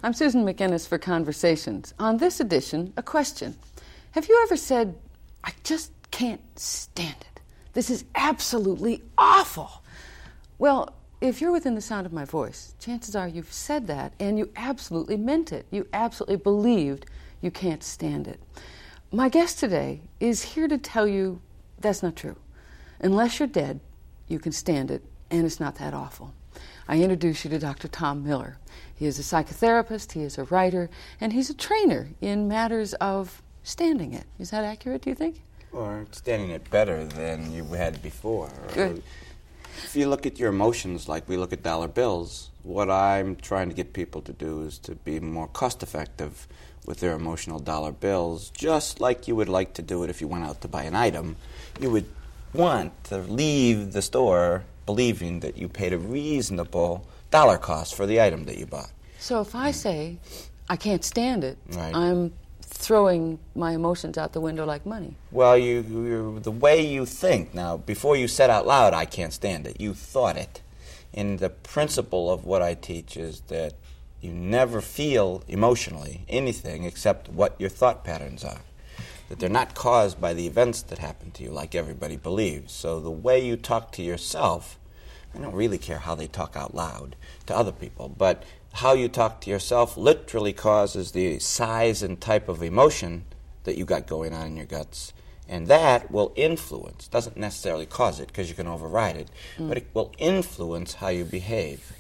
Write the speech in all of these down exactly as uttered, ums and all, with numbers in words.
I'm Susan McInnes for Conversations. On this edition, a question. Have you ever said, I just can't stand it. This is absolutely awful. Well, if you're within the sound of my voice, chances are you've said that and you absolutely meant it. You absolutely believed you can't stand it. My guest today is here to tell you that's not true. Unless you're dead, you can stand it, and it's not that awful. I introduce you to Doctor Tom Miller. He is a psychotherapist, he is a writer, and he's a trainer in matters of standing it. Is that accurate, do you think? Or standing it better than you had before. Good. If you look at your emotions like we look at dollar bills, what I'm trying to get people to do is to be more cost-effective with their emotional dollar bills, just like you would like to do it if you went out to buy an item. You would want to leave the store believing that you paid a reasonable dollar cost for the item that you bought. So if I say, I can't stand it, Right. I'm throwing my emotions out the window like money. Well, you, you the way you think, now, before you said out loud, I can't stand it, you thought it. And the principle of what I teach is that you never feel emotionally anything except what your thought patterns are. That they're not caused by the events that happen to you like everybody believes. So the way you talk to yourself, I don't really care how they talk out loud to other people, but how you talk to yourself literally causes the size and type of emotion that you got going on in your guts. And that will influence, doesn't necessarily cause it because you can override it, mm. but it will influence how you behave.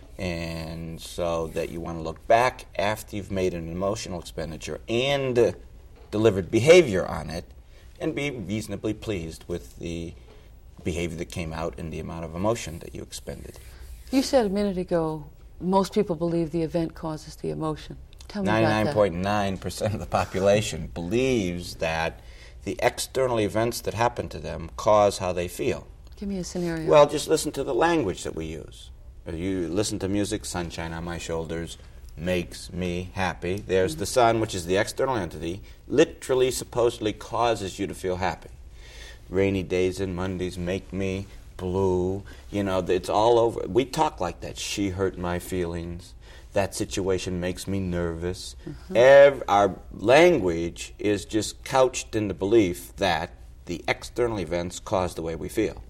And so that you want to look back after you've made an emotional expenditure and uh, delivered behavior on it and be reasonably pleased with the behavior that came out and the amount of emotion that you expended. You said a minute ago, most people believe the event causes the emotion. Tell me about that. ninety-nine point nine percent of the population believes that the external events that happen to them cause how they feel. Give me a scenario. Well, just listen to the language that we use. You listen to music, sunshine on my shoulders makes me happy. There's mm-hmm. the sun, which is the external entity, literally, supposedly causes you to feel happy. Rainy days and Mondays make me blue. You know, it's all over. We talk like that. She hurt my feelings. That situation makes me nervous. Mm-hmm. Ev- our language is just couched in the belief that the external events cause the way we feel.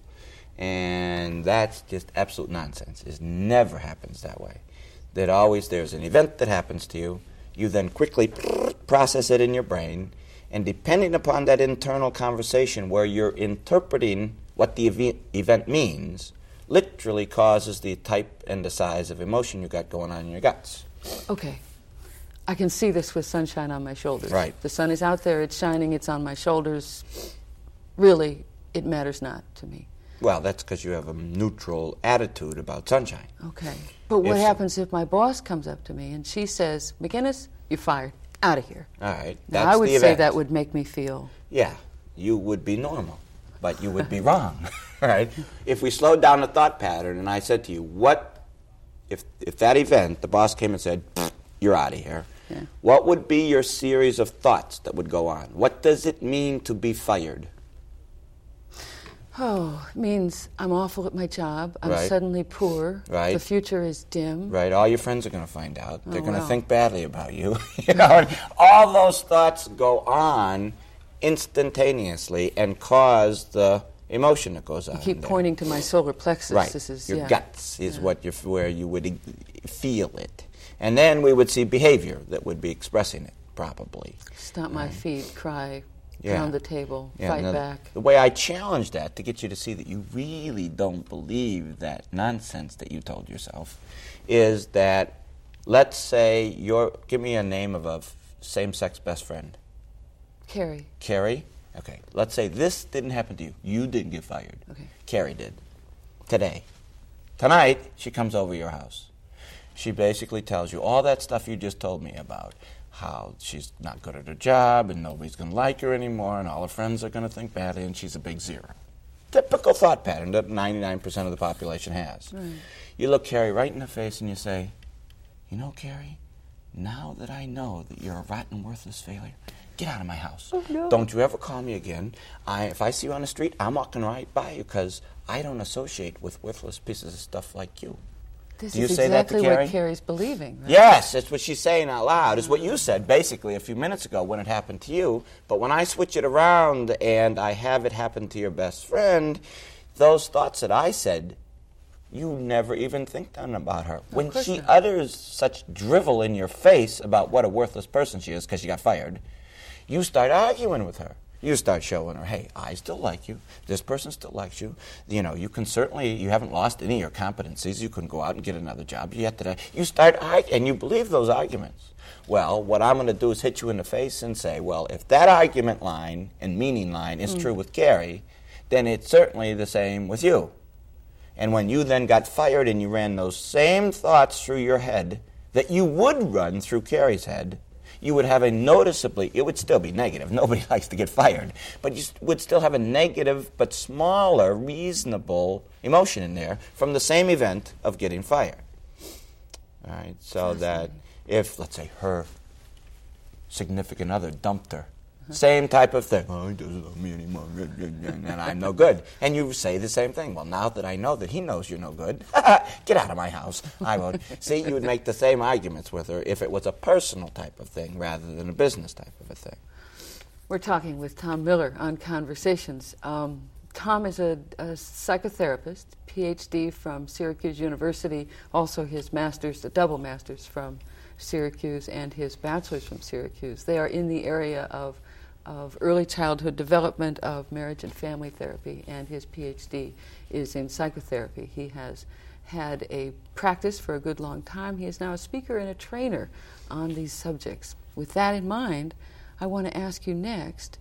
And that's just absolute nonsense. It never happens that way. That always there's an event that happens to you, you then quickly process it in your brain, and depending upon that internal conversation where you're interpreting what the ev- event means, literally causes the type and the size of emotion you got going on in your guts. Okay. I can see this with sunshine on my shoulders. Right. The sun is out there, it's shining, it's on my shoulders. Really, it matters not to me. Well, that's because you have a neutral attitude about sunshine. Okay. But what If- happens if my boss comes up to me and she says, McInnes, you're fired. Out of here. All right. Now, That's I would the say event. that would make me feel... Yeah, you would be normal, but you would be wrong, right? If we slowed down the thought pattern and I said to you, what, if if that event, the boss came and said, you're out of here, Yeah. what would be your series of thoughts that would go on? What does it mean to be fired? Oh, it means I'm awful at my job. I'm Right. suddenly poor. Right. The future is dim. Right, all your friends are going to find out. They're Oh, going to wow. think badly about you. You know, and all those thoughts go on instantaneously and cause the emotion that goes on. You keep there. pointing to my solar plexus. Right. This is, Your yeah. guts is Yeah. what you where you would e- feel it. And then we would see behavior that would be expressing it, probably. Stomp my feet, cry, Yeah. pound the table, Yeah, fight now, back. The way I challenge that to get you to see that you really don't believe that nonsense that you told yourself is that, let's say, you're, give me a name of a f- same-sex best friend. Carrie. Carrie? Okay. Let's say this didn't happen to you. You didn't get fired. Okay. Carrie did. Today. Tonight, she comes over your house. She basically tells you all that stuff you just told me about. How she's not good at her job and nobody's going to like her anymore and all her friends are going to think badly and she's a big zero. Typical thought pattern that ninety-nine percent of the population has. Right. You look Carrie right in the face and you say, you know, Carrie, now that I know that you're a rotten, worthless failure, get out of my house. Oh, no. Don't you ever call me again. I, if I see you on the street, I'm walking right by you because I don't associate with worthless pieces of stuff like you. This Do you is say that to exactly Carrie? what Carrie's believing, right? Yes, it's what she's saying out loud. It's what you said, basically, a few minutes ago when it happened to you. But when I switch it around and I have it happen to your best friend, those thoughts that I said, you never even think done about her. No, when of course she not. utters such drivel in your face about what a worthless person she is because she got fired, you start arguing with her. You start showing her, hey, I still like you. This person still likes you. You know, you can certainly, you haven't lost any of your competencies. You can go out and get another job. Yet today, you start arguing, and you believe those arguments. Well, what I'm going to do is hit you in the face and say, well, if that argument line and meaning line is mm. true with Carrie, then it's certainly the same with you. And when you then got fired and you ran those same thoughts through your head that you would run through Carrie's head, you would have a noticeably, it would still be negative. Nobody likes to get fired. But you would still have a negative but smaller, reasonable emotion in there from the same event of getting fired. All right, so that if, let's say, her significant other dumped her, same type of thing. Oh, he doesn't love me anymore, and I'm no good. And you say the same thing. Well, now that I know that he knows you're no good, get out of my house. I won't. See, you would make the same arguments with her if it was a personal type of thing rather than a business type of a thing. We're talking with Tom Miller on Conversations. Um, Tom is a, a psychotherapist, P H D from Syracuse University, also his master's, a double master's from Syracuse, and his bachelor's from Syracuse. They are in the area of of early childhood development, of marriage and family therapy, and his P H D is in psychotherapy. He has had a practice for a good long time. He is now a speaker and a trainer on these subjects. With that in mind, I want to ask you next,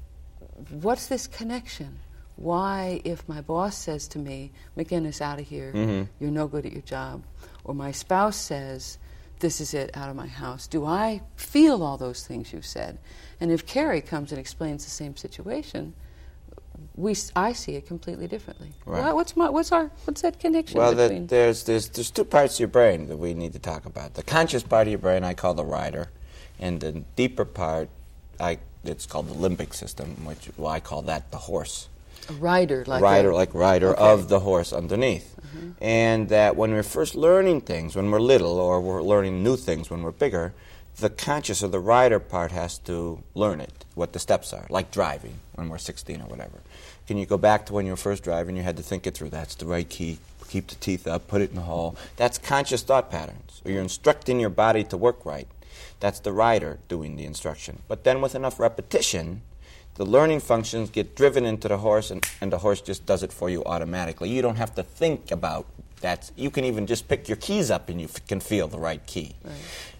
what's this connection? Why, if my boss says to me, McGinnis, out of here, mm-hmm. you're no good at your job, or my spouse says, this is it, out of my house, do I feel all those things you said? And if Carrie comes and explains the same situation, we I see it completely differently. Right. Well, what's my what's our what's that connection well, between? Well, there's there's there's two parts of your brain that we need to talk about. The conscious part of your brain I call the rider, and the deeper part I it's called the limbic system, which well, I call that the horse. A rider, like rider, a, like rider okay. of the horse underneath. Mm-hmm. And that when we're first learning things, when we're little, or we're learning new things when we're bigger, the conscious or the rider part has to learn it, what the steps are, like driving when we're sixteen or whatever. Can you go back to when you were first driving, you had to think it through. That's the right key, keep the teeth up, put it in the hole. That's conscious thought patterns. Or you're instructing your body to work right. That's the rider doing the instruction. But then with enough repetition, the learning functions get driven into the horse, and, and the horse just does it for you automatically. You don't have to think about that. You can even just pick your keys up and you f- can feel the right key. Right.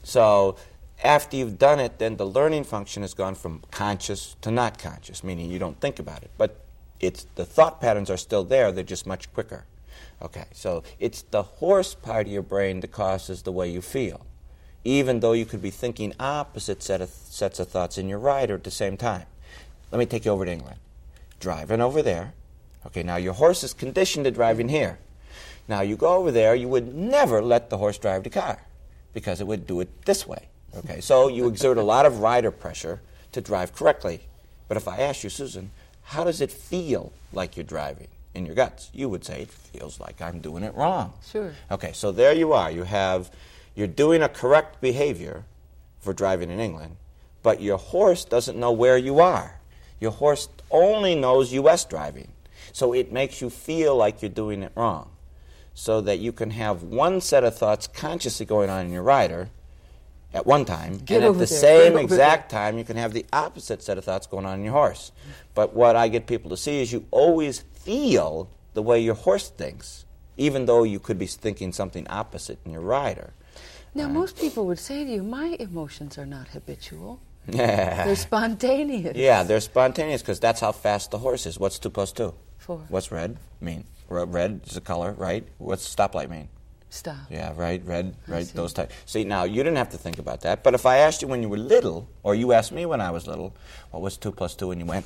So after you've done it, then the learning function has gone from conscious to not conscious, meaning you don't think about it. But it's the thought patterns are still there, they're just much quicker. Okay, so it's the horse part of your brain that causes the way you feel, even though you could be thinking opposite set of sets of thoughts in your rider at the same time. Let me take you over to England. Driving over there. Okay, now your horse is conditioned to driving here. Now you go over there, you would never let the horse drive the car because it would do it this way. Okay, so you exert a lot of rider pressure to drive correctly. But if I ask you, Susan, how does it feel like you're driving in your guts? You would say, it feels like I'm doing it wrong. Sure. Okay, so there you are. You have, you're doing a correct behavior for driving in England, but your horse doesn't know where you are. Your horse only knows U S driving. So it makes you feel like you're doing it wrong. So that you can have one set of thoughts consciously going on in your rider at one time, Get and at the there. same Get exact time you can have the opposite set of thoughts going on in your horse. But what I get people to see is you always feel the way your horse thinks, even though you could be thinking something opposite in your rider. Now, right? most people would say to you, my emotions are not habitual. Yeah. They're spontaneous. Yeah, they're spontaneous because that's how fast the horse is. What's two plus two? Four. What's red mean? Red is a color, right? What's stoplight mean? Stop. Yeah, right, red, right, see. those types. See, now, you didn't have to think about that, but if I asked you when you were little, or you asked me when I was little, what was two plus two, and you went...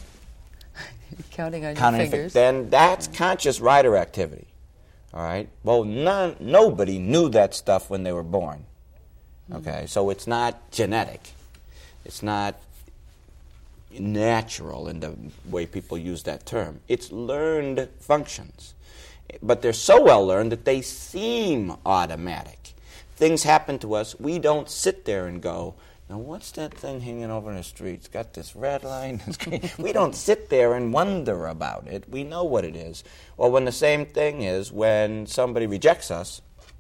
Counting on counting your fingers. Then that's conscious rider activity, all right? Well, none, nobody knew that stuff when they were born, okay? Mm-hmm. So it's not genetic. It's not natural in the way people use that term. It's learned functions. but they're so well learned that they seem automatic. Things happen to us, we don't sit there and go, now what's that thing hanging over in the street? It's got this red line. We don't sit there and wonder about it. We know what it is. Well, when the same thing is when somebody rejects us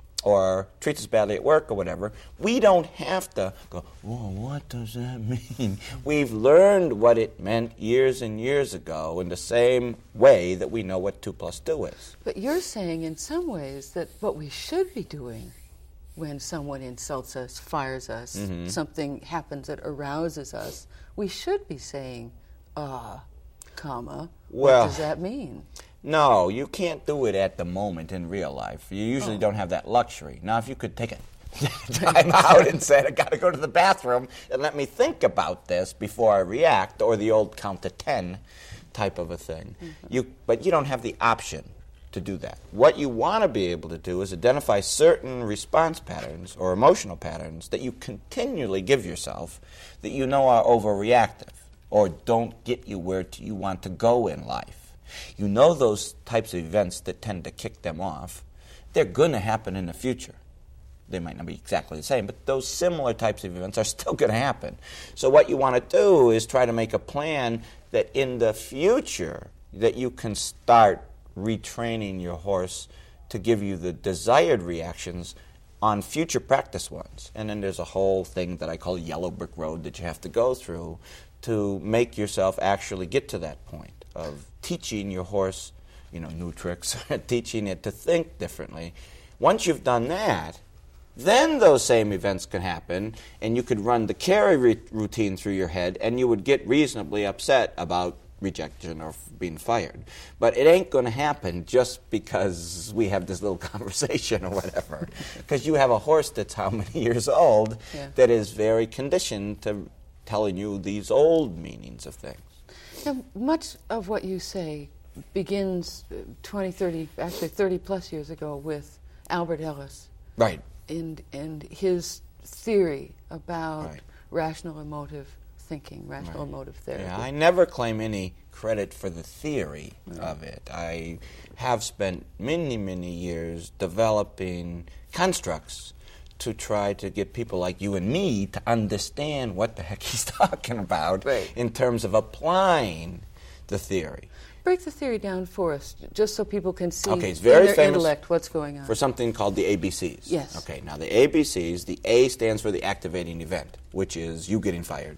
or treats us badly at work or whatever, we don't have to go, whoa, what does that mean? We've learned what it meant years and years ago in the same way that we know what two plus two is. But you're saying in some ways that what we should be doing when someone insults us, fires us, mm-hmm. something happens that arouses us, we should be saying, ah, uh, comma, well, what does that mean? No, you can't do it at the moment in real life. You usually oh. don't have that luxury. Now, if you could take a time out and say, I got to go to the bathroom and let me think about this before I react, or the old count to ten type of a thing. Mm-hmm. You, but you don't have the option to do that. What you want to be able to do is identify certain response patterns or emotional patterns that you continually give yourself that you know are overreactive or don't get you where to, you want to go in life. You know those types of events that tend to kick them off. They're going to happen in the future. They might not be exactly the same, but those similar types of events are still going to happen. So what you want to do is try to make a plan that in the future that you can start retraining your horse to give you the desired reactions on future practice ones. And then there's a whole thing that I call yellow brick road that you have to go through to make yourself actually get to that point of teaching your horse, you know, new tricks, teaching it to think differently. Once you've done that, then those same events can happen, and you could run the carry re- routine through your head, and you would get reasonably upset about rejection or being fired. But it ain't going to happen just because we have this little conversation or whatever. Because you have a horse that's how many years old yeah. that is very conditioned to telling you these old meanings of things. Now, much of what you say begins twenty, thirty, actually thirty plus years ago with Albert Ellis. Right. And, and his theory about right. rational emotive thinking, rational right. emotive therapy. Yeah, I never claim any credit for the theory right. of it. I have spent many, many years developing constructs to try to get people like you and me to understand what the heck he's talking about right. in terms of applying the theory. Break the theory down for us, just so people can see okay, it's very in their famous intellect what's going on. For something called the A B Cs. Yes. Okay, now the A B Cs, the A stands for the activating event, which is you getting fired.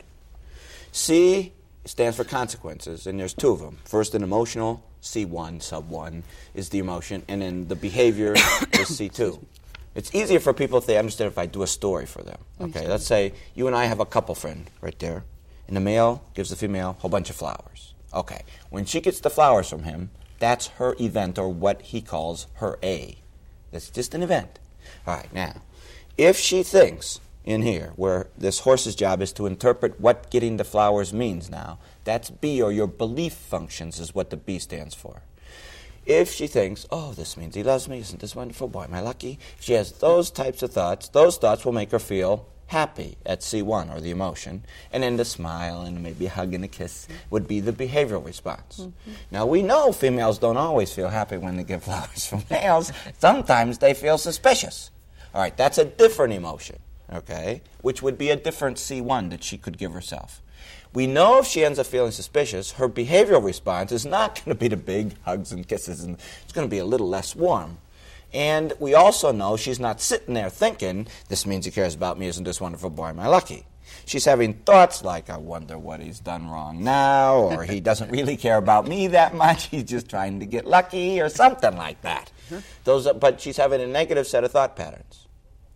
C stands for consequences, and there's two of them. First, an emotional, C one, sub one, is the emotion, and then the behavior is C two. It's easier for people if they understand if I do a story for them. Okay, let's say you and I have a couple friend right there, and the male gives the female a whole bunch of flowers. Okay, when she gets the flowers from him, that's her event, or what he calls her A. That's just an event. All right, now, if she thinks in here, where this horse's job is to interpret what getting the flowers means now, that's B, or your belief functions is what the B stands for. If she thinks, oh, this means he loves me, isn't this wonderful, boy, am I lucky? If she has those types of thoughts, those thoughts will make her feel happy at C one, or the emotion, and then the smile and maybe a hug and a kiss would be the behavioral response. Mm-hmm. Now, we know females don't always feel happy when they get flowers from males. Sometimes they feel suspicious. All right, that's a different emotion, okay, which would be a different C one that she could give herself. We know if she ends up feeling suspicious, her behavioral response is not going to be the big hugs and kisses, and it's going to be a little less warm. And we also know she's not sitting there thinking, this means he cares about me, isn't this wonderful, boy, am I lucky? She's having thoughts like, I wonder what he's done wrong now, or he doesn't really care about me that much, he's just trying to get lucky, or something like that. Mm-hmm. Those are, but she's having a negative set of thought patterns.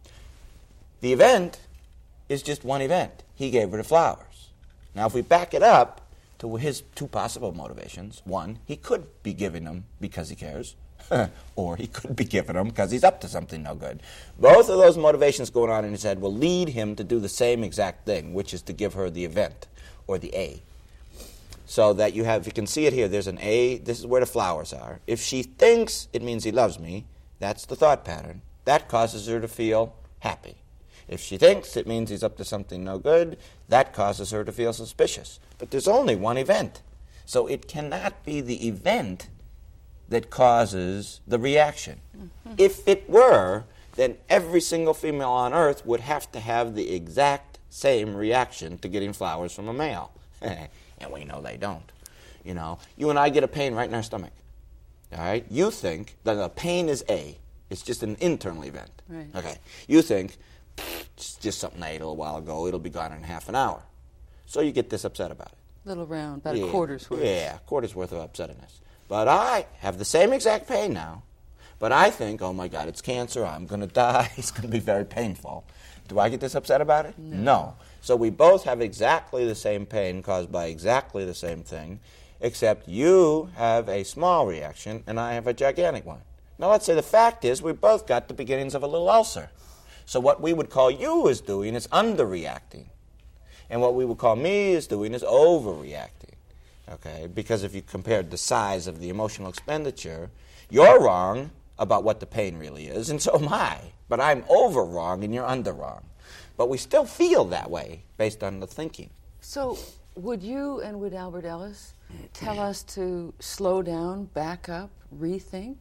The event is just one event. He gave her the flowers. Now, if we back it up to his two possible motivations, one, he could be giving them because he cares, or he could be giving them because he's up to something no good. Both of those motivations going on in his head will lead him to do the same exact thing, which is to give her the event, or the A. So that you have, you can see it here, there's an A, this is where the flowers are. If she thinks it means he loves me, that's the thought pattern. That causes her to feel happy. If she thinks it means he's up to something no good, that causes her to feel suspicious. But there's only one event. So it cannot be the event that causes the reaction. Mm-hmm. If it were, then every single female on Earth would have to have the exact same reaction to getting flowers from a male. And we know they don't. You know, you and I get a pain right in our stomach. All right? You think that the pain is A. It's just an internal event. Right. Okay. You think, it's just something I ate a little while ago. It'll be gone in half an hour. So you get this upset about it. Little round, about yeah. a quarter's worth. Yeah, a quarter's worth of upsetness. But I have the same exact pain now. But I think, oh my God, it's cancer. I'm going to die. It's going to be very painful. Do I get this upset about it? No. No. So we both have exactly the same pain caused by exactly the same thing, except you have a small reaction and I have a gigantic one. Now let's say the fact is we both got the beginnings of a little ulcer. So what we would call you is doing is underreacting. And what we would call me is doing is overreacting. Okay? Because if you compared the size of the emotional expenditure, you're wrong about what the pain really is, and so am I. But I'm over wrong and you're under wrong. But we still feel that way based on the thinking. So would you and would Albert Ellis tell us to slow down, back up, rethink?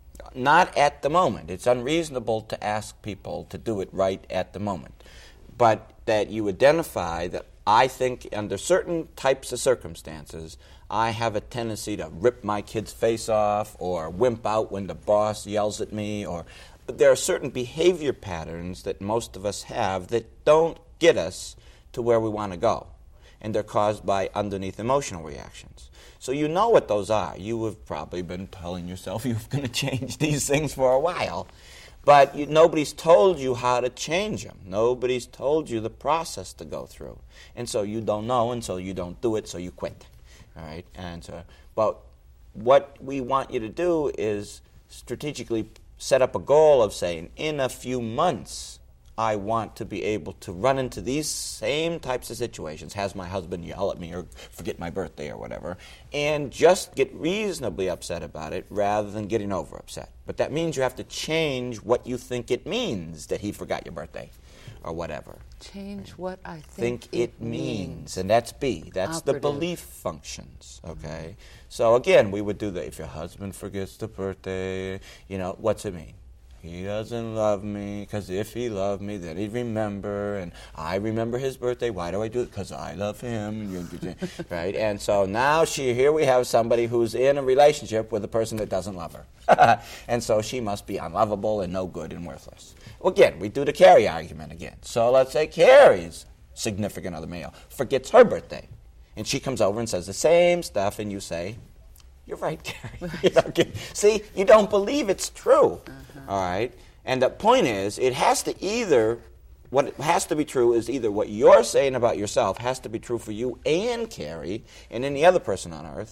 Not at the moment. It's unreasonable to ask people to do it right at the moment. But that you identify that I think under certain types of circumstances, I have a tendency to rip my kid's face off or wimp out when the boss yells at me. Or but there are certain behavior patterns that most of us have that don't get us to where we want to go. And they're caused by underneath emotional reactions. So you know what those are. You have probably been telling yourself you're going to change these things for a while. But you, nobody's told you how to change them. Nobody's told you the process to go through. And so you don't know, and so you don't do it, so you quit. All right? And so, but what we want you to do is strategically set up a goal of saying, in a few months, I want to be able to run into these same types of situations, has my husband yell at me or forget my birthday or whatever, and just get reasonably upset about it rather than getting over upset. But that means you have to change what you think it means that he forgot your birthday or whatever. Change what I think, think it means. And that's B. That's Operative. the belief functions, okay? So again, we would do that. If your husband forgets the birthday, you know, what's it mean? He doesn't love me, because if he loved me, then he'd remember, and I remember his birthday. Why do I do it? Because I love him, right? And so now she, here we have somebody who's in a relationship with a person that doesn't love her. And so she must be unlovable and no good and worthless. Well, again, we do the Carrie argument again. So let's say Carrie's significant other male forgets her birthday, and she comes over and says the same stuff, and you say, you're right, Carrie. You know, see, you don't believe it's true. Uh-huh. All right? And the point is, it has to either, what has to be true is either what you're saying about yourself has to be true for you and Carrie and any other person on earth,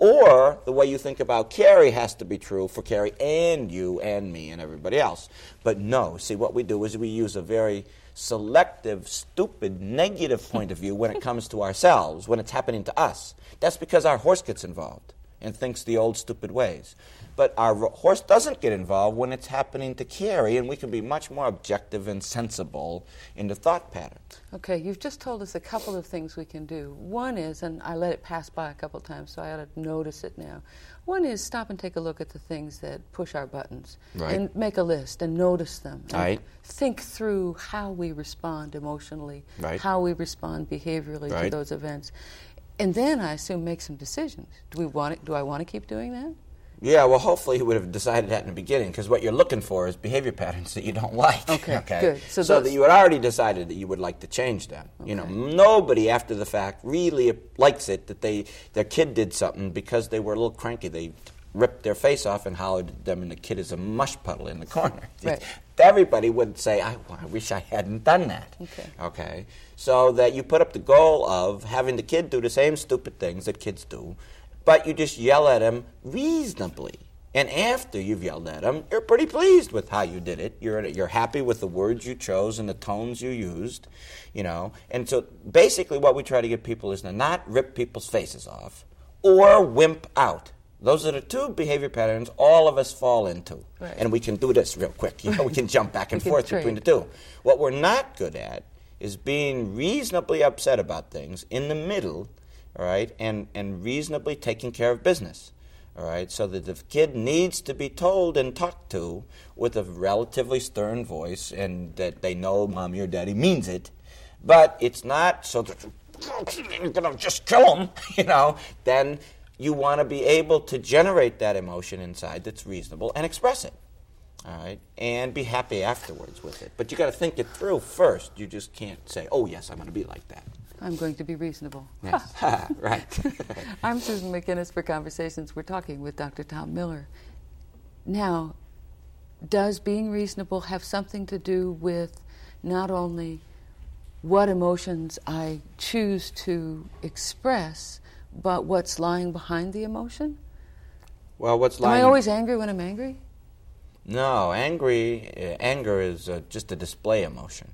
or the way you think about Carrie has to be true for Carrie and you and me and everybody else. But no, see, what we do is we use a very selective, stupid, negative point of view when it comes to ourselves, when it's happening to us. That's because our horse gets involved and thinks the old stupid ways. But our horse doesn't get involved when it's happening to Carrie, and we can be much more objective and sensible in the thought pattern. Okay, you've just told us a couple of things we can do. One is, and I let it pass by a couple of times, so I ought to notice it now. One is stop and take a look at the things that push our buttons. Right. And make a list and notice them. And right. think through how we respond emotionally, right. how we respond behaviorally right. to those events. And then, I assume, make some decisions. Do we want it, do I want to keep doing that? Yeah, well, hopefully he would have decided that in the beginning, because what you're looking for is behavior patterns that you don't like. Okay, okay? good. So, so those... that you had already decided that you would like to change them. Okay. You know, nobody after the fact really likes it that they their kid did something because they were a little cranky. They ripped their face off and hollered at them, and the kid is a mush puddle in the corner. Right. Everybody would say, I, well, I wish I hadn't done that. Okay. Okay. So that you put up the goal of having the kid do the same stupid things that kids do, but you just yell at him reasonably. And after you've yelled at him, you're pretty pleased with how you did it. You're you're happy with the words you chose and the tones you used, you know. And so basically what we try to get people is to not rip people's faces off or wimp out. Those are the two behavior patterns all of us fall into. Right. And we can do this real quick. You know, we can jump back and We can forth trade. between the two. What we're not good at is being reasonably upset about things in the middle, all right, and, and reasonably taking care of business. All right, so that the kid needs to be told and talked to with a relatively stern voice, and that they know mommy or daddy means it, but it's not so that you're gonna just kill them, you know. Then you want to be able to generate that emotion inside that's reasonable and express it, all right, and be happy afterwards with it. But you got to think it through first. You just can't say, "Oh yes, I'm going to be like that." I'm going to be reasonable. Yes. Right. I'm Susan McInnes for Conversations. We're talking with Doctor Tom Miller. Now, does being reasonable have something to do with not only what emotions I choose to express, but what's lying behind the emotion? Well, what's lying... Am I always angry when I'm angry? No, angry, uh, anger is uh, just a display emotion.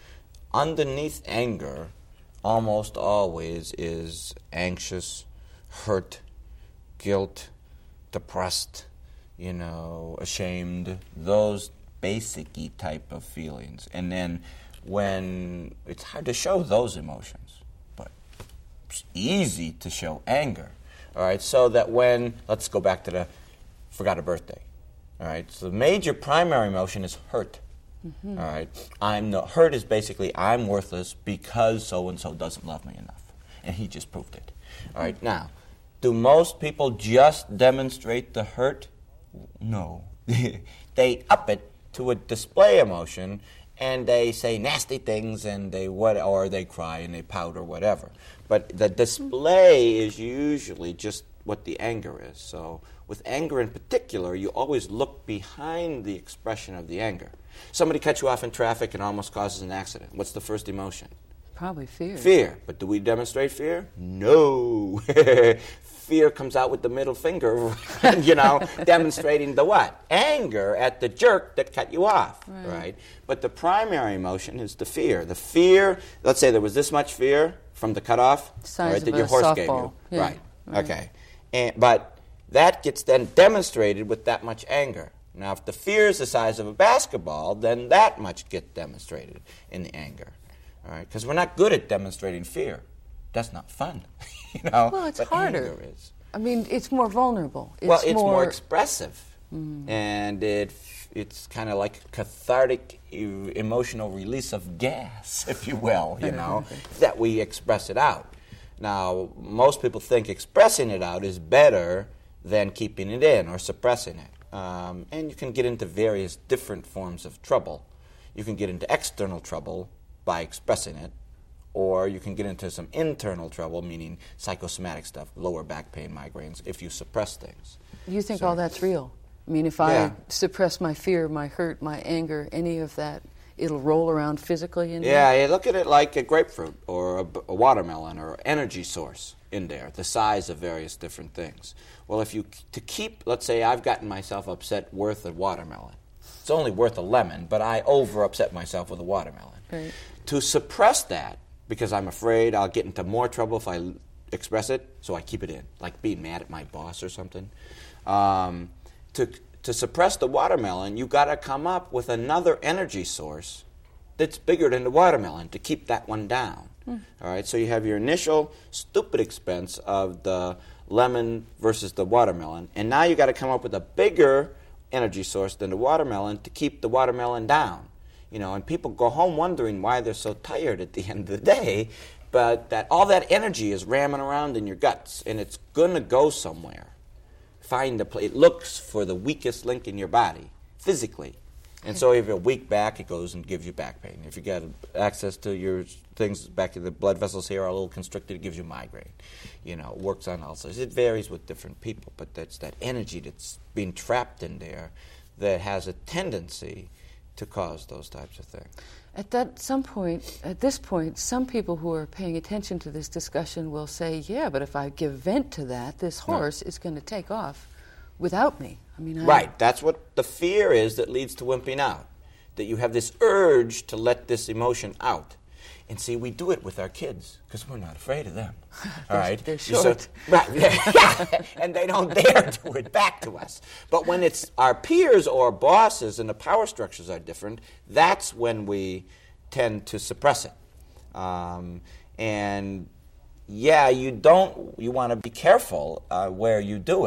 Underneath anger, almost always is anxious, hurt, guilt, depressed, you know, ashamed, those basic-y type of feelings. And then when it's hard to show those emotions, but it's easy to show anger. All right, so that when, let's go back to the forgot a birthday. All right, so the major primary emotion is hurt. Mm-hmm. All right, I'm no, hurt is basically I'm worthless because so-and-so doesn't love me enough. And he just proved it. All right, now, do most people just demonstrate the hurt? No. They up it to a display emotion, and they say nasty things, and they what, or they cry and they pout or whatever. But the display is usually just what the anger is. So with anger in particular, you always look behind the expression of the anger. Somebody cuts you off in traffic and almost causes an accident. What's the first emotion? Probably fear. Fear. But do we demonstrate fear? No. Fear comes out with the middle finger, you know, demonstrating the what? Anger at the jerk that cut you off, right. right? But the primary emotion is the fear. The fear, let's say there was this much fear from the cutoff, Size right, of that a your horse softball. gave you. Yeah. Right. right, okay. And, but that gets then demonstrated with that much anger. Now, if the fear is the size of a basketball, then that much gets demonstrated in the anger. All right, because we're not good at demonstrating fear. That's not fun, you know. Well, it's but harder. Anger is. I mean, it's more vulnerable. It's well, it's more, more expressive, mm. and it it's kind of like a cathartic e- emotional release of gas, if you will, you know, that we express it out. Now, most people think expressing it out is better than keeping it in or suppressing it. Um, and you can get into various different forms of trouble. You can get into external trouble by expressing it, or you can get into some internal trouble, meaning psychosomatic stuff, lower back pain, migraines, if you suppress things. You think so, all that's real? I mean, if yeah. I suppress my fear, my hurt, my anger, any of that, it'll roll around physically in yeah, me? Yeah, look at it like a grapefruit or a, a watermelon or energy source in there, the size of various different things. Well, if you, to keep, let's say I've gotten myself upset worth a watermelon. It's only worth a lemon, but I over-upset myself with a watermelon. Right. To suppress that, because I'm afraid I'll get into more trouble if I l- express it, so I keep it in, like being mad at my boss or something. Um, to to suppress the watermelon, you've got to come up with another energy source that's bigger than the watermelon to keep that one down. Mm. All right, so you have your initial stupid expense of the lemon versus the watermelon, and now you've got to come up with a bigger energy source than the watermelon to keep the watermelon down. You know, and people go home wondering why they're so tired at the end of the day, but that all that energy is ramming around in your guts, and it's going to go somewhere. Find the place. It looks for the weakest link in your body, physically. And so if you have a weak back, it goes and gives you back pain. If you got access to your things back in the blood vessels here are a little constricted, it gives you migraine. You know, it works on ulcers. It varies with different people, but that's that energy that's being trapped in there that has a tendency to cause those types of things. At that some point, at this point, some people who are paying attention to this discussion will say, yeah, but if I give vent to that, this horse right. is going to take off without me. I mean, I right. That's what the fear is that leads to wimping out, that you have this urge to let this emotion out. And see, we do it with our kids because we're not afraid of them. All right, they're short, so, right? Yeah, and they don't dare do it back to us. But when it's our peers or bosses and the power structures are different, that's when we tend to suppress it. Um, and yeah, you don't. You want to be careful uh, where you do it.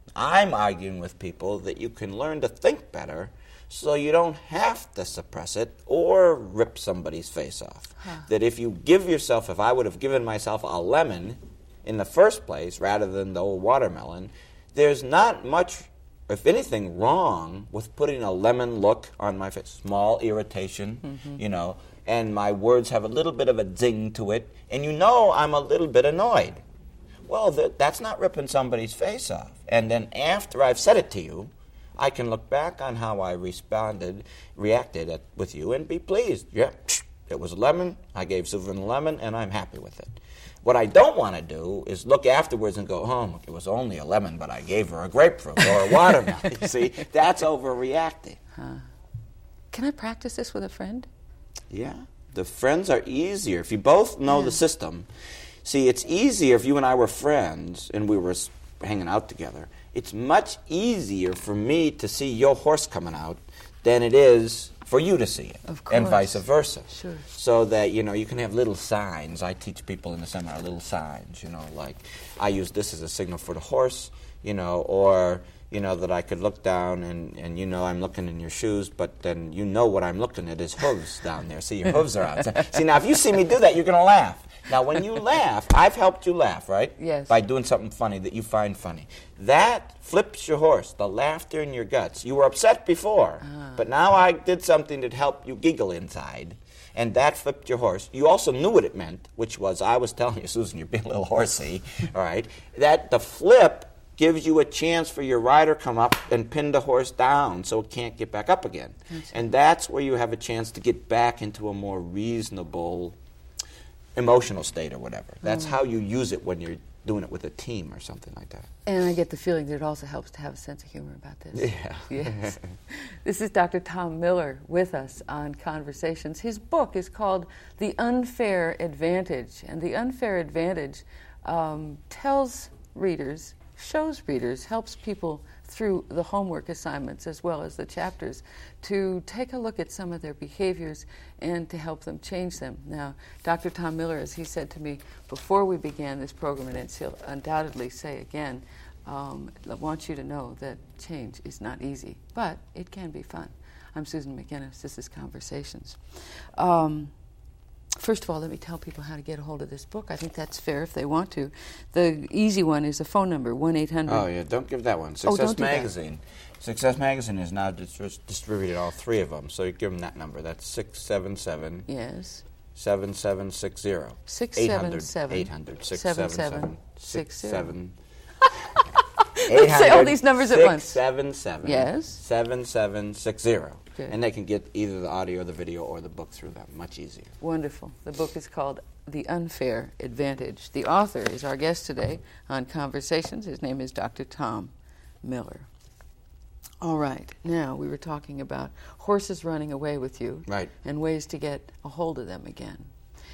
I'm arguing with people that you can learn to think better so you don't have to suppress it or rip somebody's face off. Huh. That if you give yourself, if I would have given myself a lemon in the first place rather than the old watermelon, there's not much, if anything, wrong with putting a lemon look on my face. Small irritation, mm-hmm. you know, and my words have a little bit of a zing to it, and you know I'm a little bit annoyed. Well, th- that's not ripping somebody's face off. And then after I've said it to you, I can look back on how I responded, reacted at, with you, and be pleased. Yeah, it was a lemon. I gave Susan a lemon, and I'm happy with it. What I don't want to do is look afterwards and go, oh, it was only a lemon, but I gave her a grapefruit or a watermelon. You see, that's overreacting. Huh. Can I practice this with a friend? Yeah. The friends are easier. If you both know yeah. the system. See, it's easier if you and I were friends and we were hanging out together. It's much easier for me to see your horse coming out than it is for you to see it, of course. And vice versa. Sure. So that, you know, you can have little signs. I teach people in the seminar little signs, you know, like I use this as a signal for the horse, you know, or, you know, that I could look down and, and you know I'm looking in your shoes, but then you know what I'm looking at is hooves down there. See, your hooves are out. See, now, if you see me do that, you're going to laugh. Now, when you laugh, I've helped you laugh, right? Yes. By doing something funny that you find funny. That flips your horse, the laughter in your guts. You were upset before, ah. but now I did something that helped you giggle inside, and that flipped your horse. You also knew what it meant, which was, I was telling you, Susan, you're being a little horsey, all right? That the flip gives you a chance for your rider come up and pin the horse down so it can't get back up again. That's and that's where you have a chance to get back into a more reasonable emotional state or whatever. That's mm. how you use it when you're doing it with a team or something like that. And I get the feeling that it also helps to have a sense of humor about this. Yeah. Yes. This is Doctor Tom Miller with us on Conversations. His book is called The Unfair Advantage, and The Unfair Advantage um, tells readers, shows readers, helps people through the homework assignments as well as the chapters to take a look at some of their behaviors and to help them change them. Now, Doctor Tom Miller, as he said to me before we began this program, and he'll undoubtedly say again, um, I want you to know that change is not easy, but it can be fun. I'm Susan McInnes. This is Conversations. Um, First of all, let me tell people how to get a hold of this book. I think that's fair if they want to. The easy one is the phone number, one eight hundred. Oh, yeah, don't give that one. Success oh, don't Magazine. That. Success Magazine is now dis- distributed all three of them, so you give them that number. That's six seven seven. Yes. seven seven six zero. six seven seven. eight hundred. six seven seven. six seven. Let's say all these numbers at once. six seven seven. Yes. seven seven six zero. Good. And they can get either the audio, or the video, or the book through them. Much easier. Wonderful. The book is called The Unfair Advantage. The author is our guest today on Conversations. His name is Doctor Tom Miller. All right. Now, we were talking about horses running away with you. Right. And ways to get a hold of them again.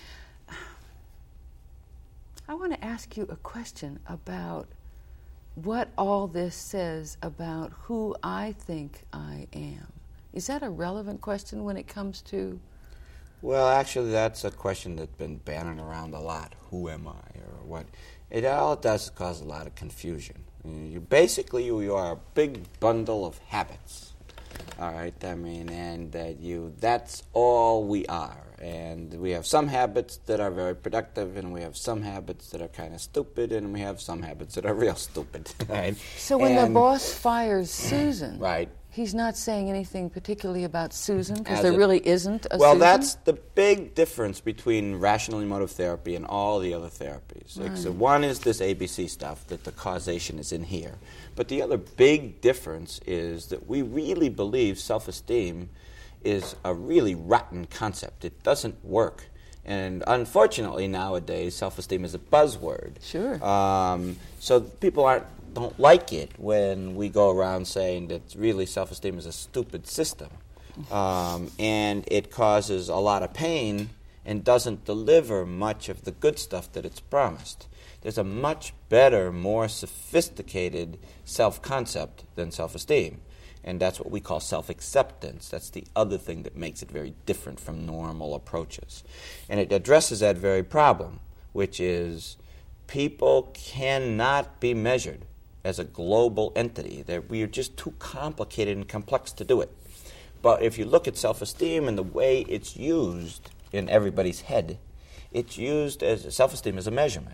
I want to ask you a question about what all this says about who I think I am. Is that a relevant question when it comes to... Well, actually, that's a question that's been banning around a lot. Who am I, or what? It all it does is cause a lot of confusion. You basically, you, you are a big bundle of habits. All right, I mean, and that you, that's all we are. And we have some habits that are very productive, and we have some habits that are kind of stupid, and we have some habits that are real stupid. Right? So when and, the boss fires Susan, right, he's not saying anything particularly about Susan, because As there a, really isn't a well, Susan? Well, that's the big difference between rational emotive therapy and all the other therapies. Like, right. So one is this A B C stuff, that the causation is in here. But the other big difference is that we really believe self-esteem is a really rotten concept. It doesn't work. And unfortunately, nowadays, self-esteem is a buzzword. Sure. Um, so people aren't don't like it when we go around saying that really self-esteem is a stupid system. Um, and it causes a lot of pain and doesn't deliver much of the good stuff that it's promised. There's a much better, more sophisticated self-concept than self-esteem. And that's what we call self-acceptance. That's the other thing that makes it very different from normal approaches. And it addresses that very problem, which is people cannot be measured as a global entity. That we are just too complicated and complex to do it. But if you look at self-esteem and the way it's used in everybody's head, it's used as self-esteem as a measurement.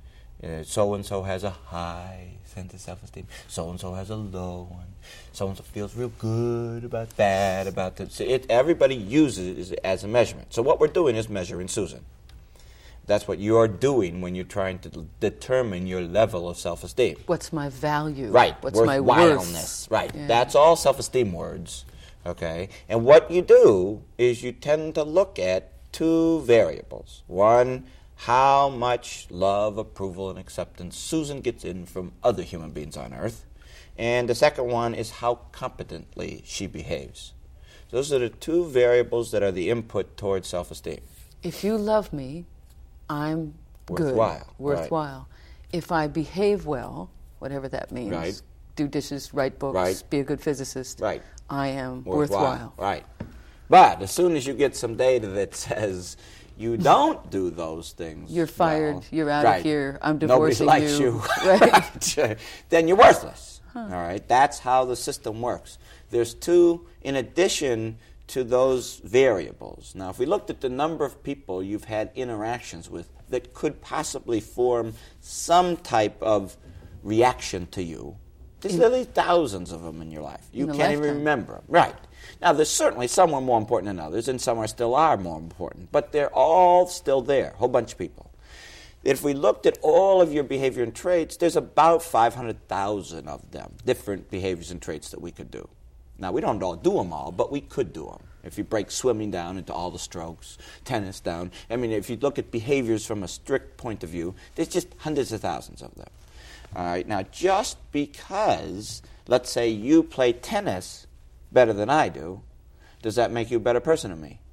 Uh, so-and-so has a high sense of self-esteem. So-and-so has a low one. So-and-so feels real good about that, about that. So it, everybody uses it as a measurement. So what we're doing is measuring Susan. That's what you're doing when you're trying to l- determine your level of self-esteem. What's my value? Right. What's my Worthwhileness. worth? Right. Yeah. That's all self-esteem words. Okay. And what you do is you tend to look at two variables. One, how much love, approval, and acceptance Susan gets in from other human beings on earth. And the second one is how competently she behaves. Those are the two variables that are the input towards self-esteem. If you love me, I'm Worthwhile, good. Worthwhile. Right. If I behave well, whatever that means, right. do dishes, write books, right. be a good physicist, right. I am worthwhile. worthwhile. Right. But as soon as you get some data that says you don't do those things, you're fired, well, you're out right. of here, I'm divorcing Nobody likes you. you. Right. Then you're worthless. Huh. All right. That's how the system works. There's two, in addition to those variables. Now, if we looked at the number of people you've had interactions with that could possibly form some type of reaction to you, there's In- literally thousands of them in your life. You In a can't lifetime. even remember them. Right. Now, there's certainly some are more important than others, and some are still are more important. But they're all still there, a whole bunch of people. If we looked at all of your behavior and traits, there's about five hundred thousand of them, different behaviors and traits that we could do. Now, we don't all do them all, but we could do them. If you break swimming down into all the strokes, tennis down. I mean, if you look at behaviors from a strict point of view, there's just hundreds of thousands of them. All right. Now, just because, let's say, you play tennis better than I do, does that make you a better person than me?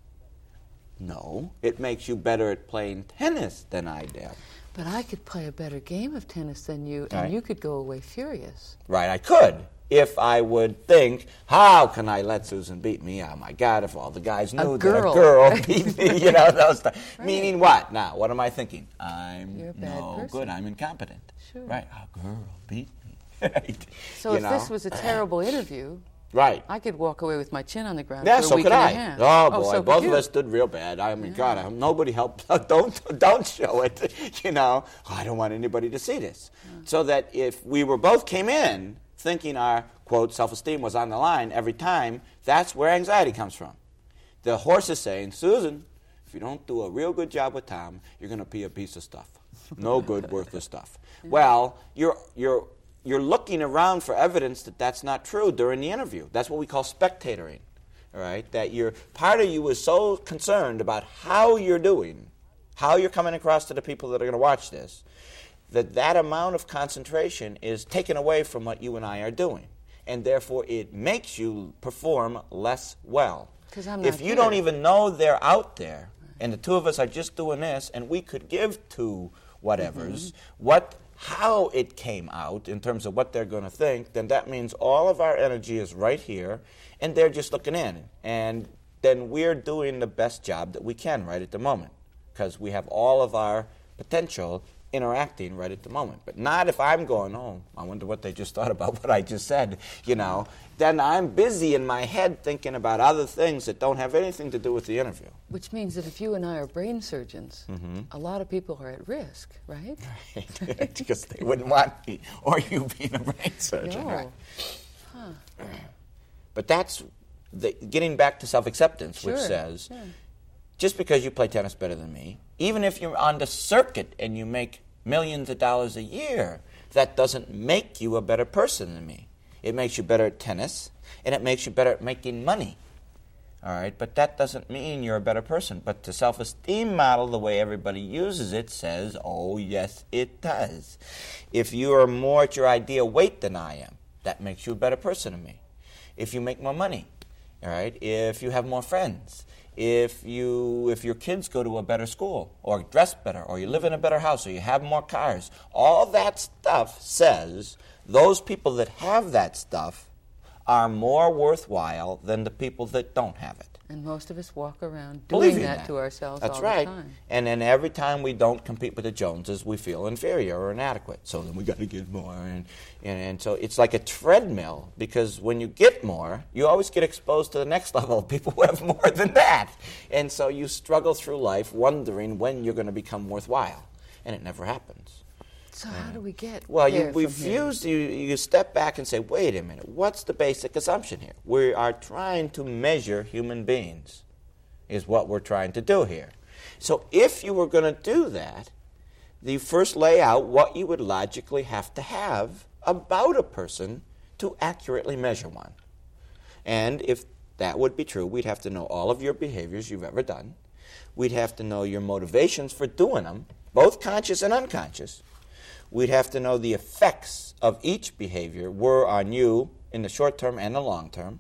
No. It makes you better at playing tennis than I do. But I could play a better game of tennis than you, and Right. you could go away furious. Right, I could. If I would think, how can I let Susan beat me? Oh, my God, if all the guys knew girl. that a girl beat me, you know, those stuff. Right. Meaning what? Now, what am I thinking? I'm You're a bad no person. good. I'm incompetent. Sure. Right, a girl beat me. Right. So You if know? this was a terrible interview, Right. I could walk away with my chin on the ground Yeah, for a so week could and I. a half. Oh, boy, so could both of you. us did real bad. I mean, God, I, nobody helped. Don't, don't show it, you know. I don't want anybody to see this. Yeah. So that if we were both came in thinking our, quote, self-esteem was on the line every time, that's where anxiety comes from. The horse is saying, Susan, if you don't do a real good job with Tom, you're going to be a piece of stuff. No good, worthless stuff. Yeah. Well, you're you're you're looking around for evidence that that's not true during the interview. That's what we call spectatoring, all right? That you're, part of you is so concerned about how you're doing, how you're coming across to the people that are going to watch this, that that amount of concentration is taken away from what you and I are doing. And therefore, it makes you perform less well. 'Cause I'm not if you here. don't even know they're out there, and the two of us are just doing this, and we could give two whatevers, mm-hmm. what, how it came out in terms of what they're going to think, then that means all of our energy is right here, and they're just looking in. And then we're doing the best job that we can right at the moment, because we have all of our potential interacting right at the moment. But not if I'm going, oh, I wonder what they just thought about what I just said, you know. Then I'm busy in my head thinking about other things that don't have anything to do with the interview. Which means that if you and I are brain surgeons, mm-hmm. a lot of people are at risk, right? Right. Because they wouldn't want me or you being a brain surgeon. No. Right. Huh. But that's the, getting back to self-acceptance, Sure. which says, Sure. just because you play tennis better than me, even if you're on the circuit and you make millions of dollars a year, that doesn't make you a better person than me. It makes you better at tennis, and it makes you better at making money. All right, but that doesn't mean you're a better person. But the self-esteem model, the way everybody uses it, says, oh, yes, it does. If you are more at your ideal weight than I am, that makes you a better person than me. If you make more money, all right, if you have more friends, if you if your kids go to a better school or dress better or you live in a better house or you have more cars, all that stuff says those people that have that stuff are more worthwhile than the people that don't have it. And most of us walk around Believing doing that, that to ourselves That's all right. the time. And then every time we don't compete with the Joneses, we feel inferior or inadequate. So then we got to get more. And, and, and so it's like a treadmill, because when you get more, you always get exposed to the next level of people who have more than that. And so you struggle through life wondering when you're going to become worthwhile. And it never happens. So how do we get Well, there you from refuse, here? you, you step back and say, wait a minute, what's the basic assumption here? We are trying to measure human beings, is what we're trying to do here. So if you were going to do that, you first lay out what you would logically have to have about a person to accurately measure one. And if that would be true, we'd have to know all of your behaviors you've ever done. We'd have to know your motivations for doing them, both conscious and unconscious. We'd have to know the effects of each behavior were on you in the short term and the long term.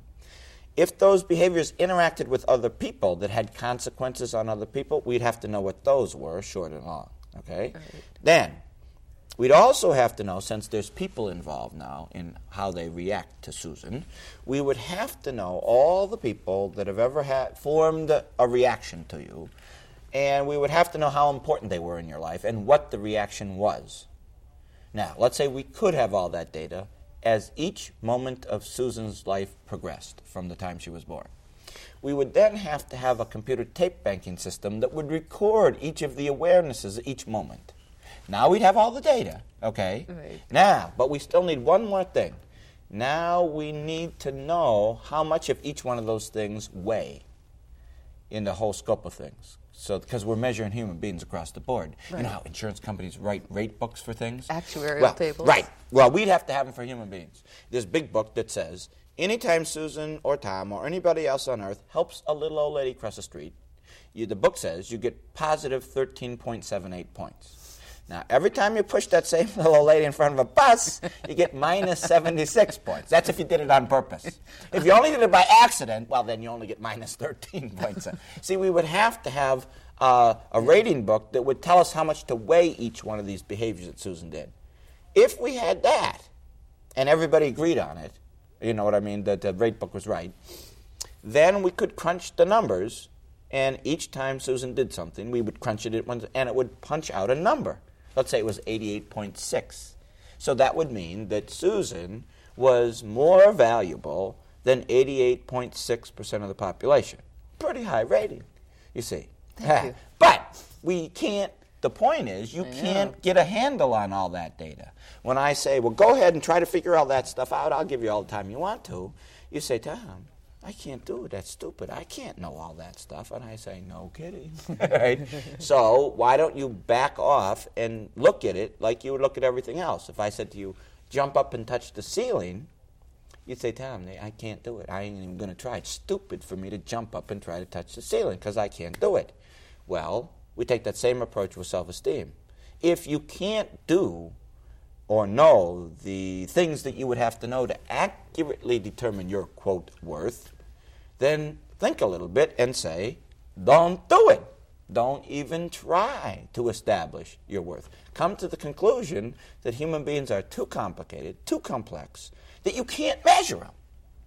If those behaviors interacted with other people that had consequences on other people, we'd have to know what those were, short and long. Okay? Right. Then, we'd also have to know, since there's people involved now in how they react to Susan, we would have to know all the people that have ever had formed a reaction to you, and we would have to know how important they were in your life and what the reaction was. Now, let's say we could have all that data as each moment of Susan's life progressed from the time she was born. We would then have to have a computer tape banking system that would record each of the awarenesses at each moment. Now we'd have all the data, okay? Right. Now, but we still need one more thing. Now we need to know how much of each one of those things weigh in the whole scope of things. So, because we're measuring human beings across the board. Right. You know how insurance companies write rate books for things? Actuarial well, tables. Right. Well, we'd have to have them for human beings. This big book that says, anytime Susan or Tom or anybody else on earth helps a little old lady cross the street, you, the book says you get positive thirteen point seven eight points. Now, every time you push that same little old lady in front of a bus, you get minus seventy-six points. That's if you did it on purpose. If you only did it by accident, well, then you only get minus thirteen points. See, we would have to have uh, a rating book that would tell us how much to weigh each one of these behaviors that Susan did. If we had that, and everybody agreed on it, you know what I mean, that the rate book was right, then we could crunch the numbers, and each time Susan did something, we would crunch it at once, and it would punch out a number. Let's say it was eighty-eight point six. So that would mean that Susan was more valuable than eighty-eight point six percent of the population. Pretty high rating, you see. Thank you. But we can't, the point is, you I can't know. get a handle on all that data. When I say, well, go ahead and try to figure all that stuff out, I'll give you all the time you want to, you say, Tom, I can't do it. That's stupid. I can't know all that stuff. And I say, no kidding. Right? So why don't you back off and look at it like you would look at everything else? If I said to you, jump up and touch the ceiling, you'd say, Tom, I can't do it. I ain't even going to try. It's stupid for me to jump up and try to touch the ceiling because I can't do it. Well, we take that same approach with self-esteem. If you can't do or know the things that you would have to know to accurately determine your, quote, worth, then think a little bit and say, don't do it. Don't even try to establish your worth. Come to the conclusion that human beings are too complicated, too complex, that you can't measure them.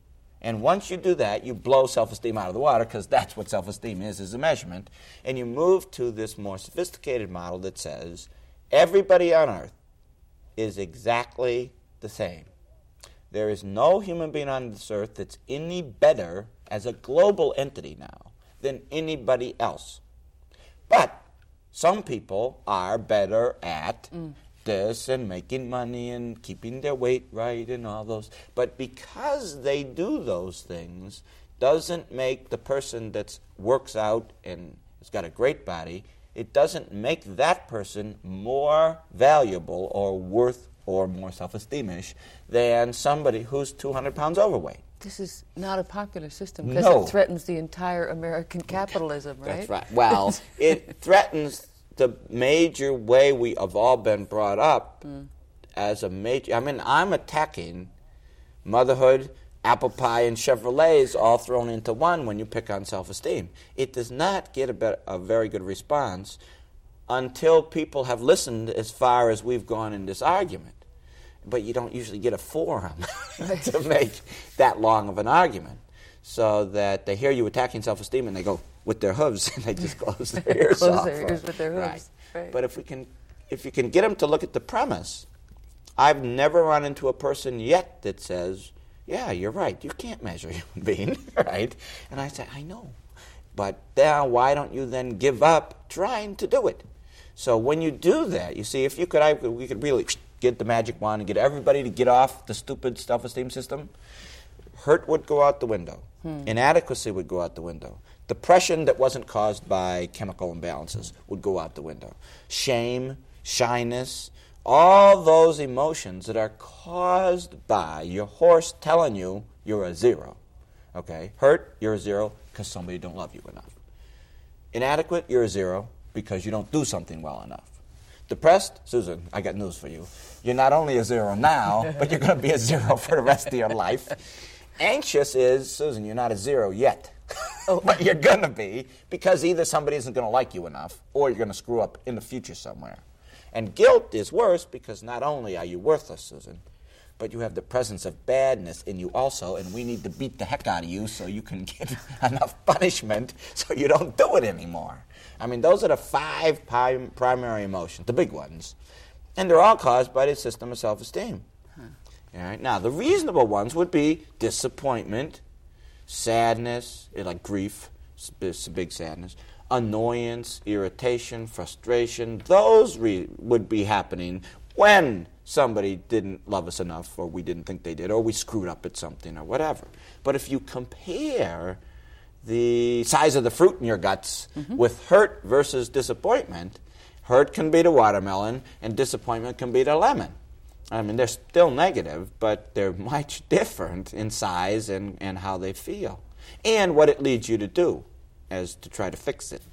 And once you do that, you blow self-esteem out of the water, because that's what self-esteem is, is a measurement, and you move to this more sophisticated model that says everybody on earth is exactly the same. There is no human being on this earth that's any better as a global entity now than anybody else. But some people are better at mm. this and making money and keeping their weight right and all those. But because they do those things doesn't make the person that works out and has got a great body, it doesn't make that person more valuable or worth or more self-esteemish than somebody who's two hundred pounds overweight. This is not a popular system because No. it threatens the entire American capitalism, right? That's right. Well, it threatens the major way we have all been brought up mm. as a major... I mean, I'm attacking motherhood, apple pie, and Chevrolets all thrown into one when you pick on self-esteem. It does not get a, be- a very good response until people have listened as far as we've gone in this argument. But you don't usually get a forum to make that long of an argument. so that they hear you attacking self-esteem and they go with their hooves and they just close their ears close off. their ears with their hooves. Right. Right. But if we can, if you can get them to look at the premise, I've never run into a person yet that says, yeah, you're right, you can't measure a human being, right? And I say, I know. But now why don't you then give up trying to do it? So when you do that, you see, if you could, I, we could really get the magic wand and get everybody to get off the stupid self-esteem system, hurt would go out the window. Hmm. Inadequacy would go out the window. Depression that wasn't caused by chemical imbalances would go out the window. Shame, shyness, all those emotions that are caused by your horse telling you you're a zero. Okay? Hurt, you're a zero because somebody don't love you enough. Inadequate, you're a zero because you don't do something well enough. Depressed, Susan, I got news for you. You're not only a zero now, but you're going to be a zero for the rest of your life. Anxious is, Susan, you're not a zero yet. Oh. But you're going to be, because either somebody isn't going to like you enough or you're going to screw up in the future somewhere. And guilt is worse because not only are you worthless, Susan, but you have the presence of badness in you also, and we need to beat the heck out of you so you can get enough punishment so you don't do it anymore. I mean, those are the five prim- primary emotions, the big ones, and they're all caused by the system of self-esteem. Huh. All right. Now, the reasonable ones would be disappointment, sadness, like grief, it's a big sadness, annoyance, irritation, frustration. Those re- would be happening when somebody didn't love us enough, or we didn't think they did, or we screwed up at something, or whatever. But if you compare the size of the fruit in your guts mm-hmm. with hurt versus disappointment, hurt can be the watermelon, and disappointment can be the lemon. I mean, they're still negative, but they're much different in size and, and how they feel, and what it leads you to do as to try to fix it.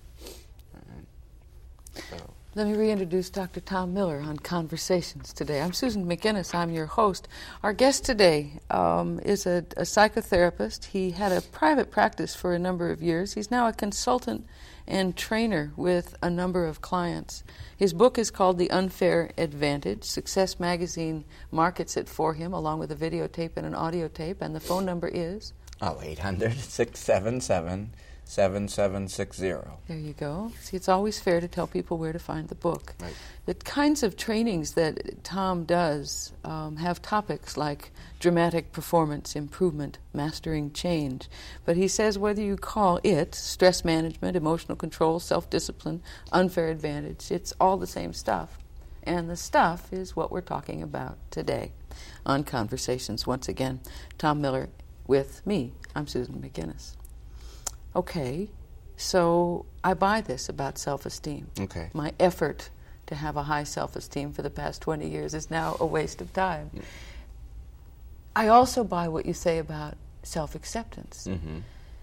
So. Let me reintroduce Doctor Tom Miller on Conversations today. I'm Susan McInnes. I'm your host. Our guest today um, is a, a psychotherapist. He had a private practice for a number of years. He's now a consultant and trainer with a number of clients. His book is called The Unfair Advantage. Success Magazine markets it for him along with a videotape and an audio tape, and the phone number is? Oh, eight hundred, six seven seven, seven seven six zero. There you go. See, it's always fair to tell people where to find the book. Right. The kinds of trainings that Tom does um, have topics like dramatic performance improvement, mastering change. But he says whether you call it stress management, emotional control, self-discipline, unfair advantage, it's all the same stuff. And the stuff is what we're talking about today on Conversations. Once again, Tom Miller with me. I'm Susan McInnes. Okay, so I buy this about self-esteem. Okay. My effort to have a high self-esteem for the past twenty years is now a waste of time. Mm. I also buy what you say about self-acceptance. Mm-hmm.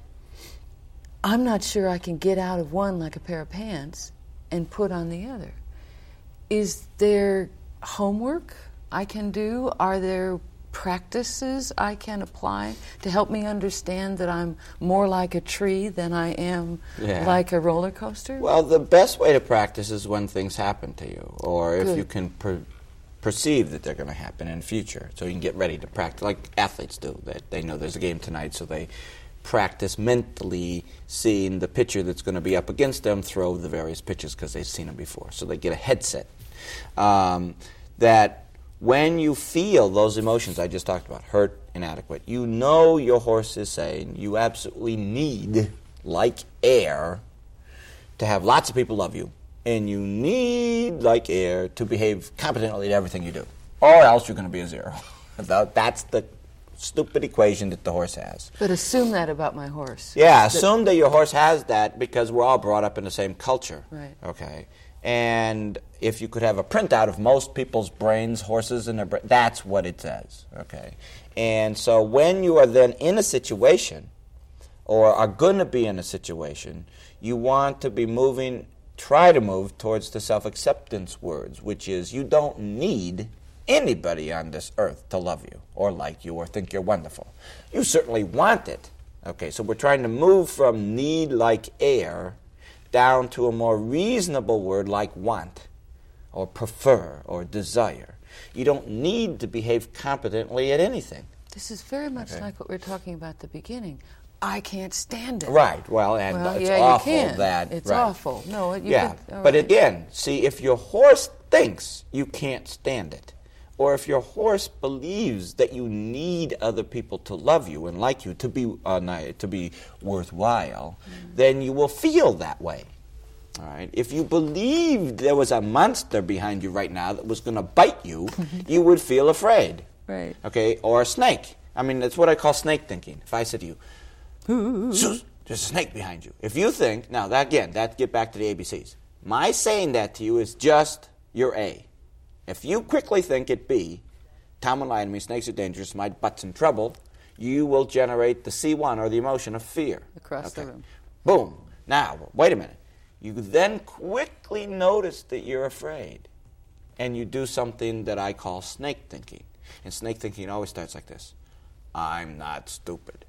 I'm not sure I can get out of one like a pair of pants and put on the other. Is there homework I can do? Are there practices I can apply to help me understand that I'm more like a tree than I am yeah. like a roller coaster? Well, the best way to practice is when things happen to you, or if Good. you can per- perceive that they're going to happen in the future, so you can get ready to practice, like athletes do. That they know there's a game tonight, so they practice mentally seeing the pitcher that's going to be up against them throw the various pitches because they've seen them before. So they get a headset. Um, that when you feel those emotions I just talked about, hurt, inadequate, you know your horse is saying you absolutely need, like air, to have lots of people love you. And you need, like air, to behave competently to everything you do. Or else you're going to be a zero. That's the stupid equation that the horse has. But assume that about my horse. Yeah, assume that your horse has that because we're all brought up in the same culture. Right. Okay. And if you could have a printout of most people's brains, horses in their brain, that's what it says. Okay. And so when you are then in a situation, or are going to be in a situation, you want to be moving, try to move towards the self-acceptance words, which is you don't need anybody on this earth to love you, or like you, or think you're wonderful. You certainly want it. Okay, so we're trying to move from need like air down to a more reasonable word like want, or prefer, or desire. You don't need to behave competently at anything. This is very much okay. like what we were talking about at the beginning. I can't stand it. Right. Well, and Well, it's yeah, awful you can. that. It's right. awful. No, you yeah. could, all but right. again, see, if your horse thinks you can't stand it, or if your horse believes that you need other people to love you and like you to be uh, ni- to be worthwhile, mm. then you will feel that way. All right. If you believed there was a monster behind you right now that was going to bite you, you would feel afraid. Right. Okay. Or a snake. I mean, that's what I call snake thinking. If I said to you, "Sus, there's a snake behind you," if you think, now that again, that get back to the A B Cs. My saying that to you is just your A. If you quickly think it B, Tom will lie to me, snakes are dangerous, my butt's in trouble, you will generate the C one, or the emotion of fear. Across okay. the room. Boom. Now, wait a minute. You then quickly notice that you're afraid, and you do something that I call snake thinking. And snake thinking always starts like this. I'm not stupid.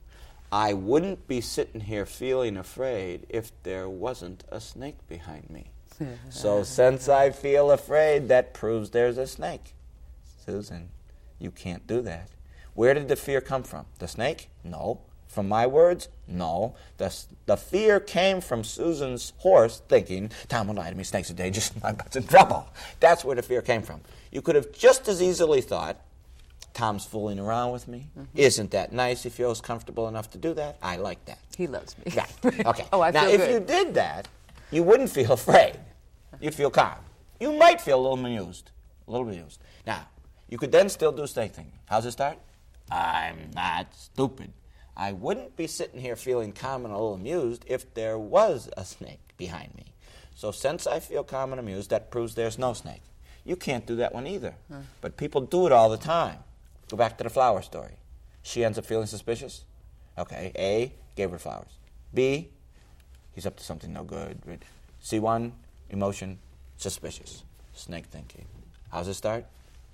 I wouldn't be sitting here feeling afraid if there wasn't a snake behind me. So since I feel afraid, that proves there's a snake. Susan, you can't do that. Where did the fear come from? The snake? No. From my words? No. The, the fear came from Susan's horse thinking, Tom will lie to me, snakes are dangerous, my butt's in trouble. That's where the fear came from. You could have just as easily thought, Tom's fooling around with me. Mm-hmm. Isn't that nice? He feels comfortable enough to do that. I like that. He loves me. Right. Okay. Oh, I now, feel if good. you did that, you wouldn't feel afraid. You'd feel calm. You might feel a little amused. A little amused. Now, you could then still do snake thinking. How's it start? I'm not stupid. I wouldn't be sitting here feeling calm and a little amused if there was a snake behind me. So since I feel calm and amused, that proves there's no snake. You can't do that one either. Huh. But people do it all the time. Go back to the flower story. She ends up feeling suspicious. Okay, A, gave her flowers. B, he's up to something no good. C one, emotion, suspicious. Snake thinking. How's it start?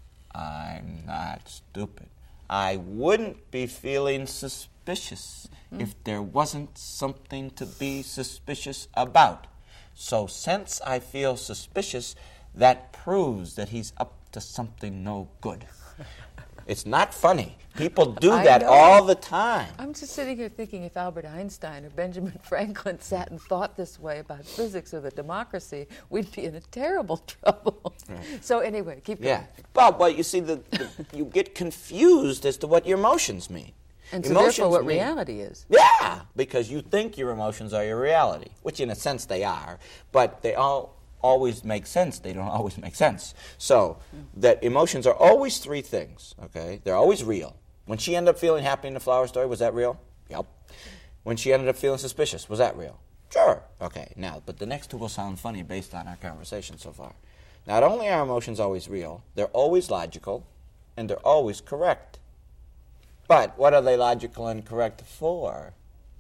I'm not stupid. I wouldn't be feeling suspicious mm. if there wasn't something to be suspicious about. So since I feel suspicious, that proves that he's up to something no good. It's not funny. People do that all the time. I'm just sitting here thinking if Albert Einstein or Benjamin Franklin sat and thought this way about physics or the democracy, we'd be in a terrible trouble. Right. So anyway, keep going. Yeah. Well, well you see, the, the, you get confused as to what your emotions mean. And so emotions therefore what mean, reality is. Yeah, because you think your emotions are your reality, which in a sense they are, but they all always make sense. They don't always make sense. So that emotions are always three things, okay? They're always real. When she ended up feeling happy in the flower story, was that real? Yep. When she ended up feeling suspicious, was that real? Sure. Okay, now, but the next two will sound funny based on our conversation so far. Not only are emotions always real, they're always logical, and they're always correct. But what are they logical and correct for?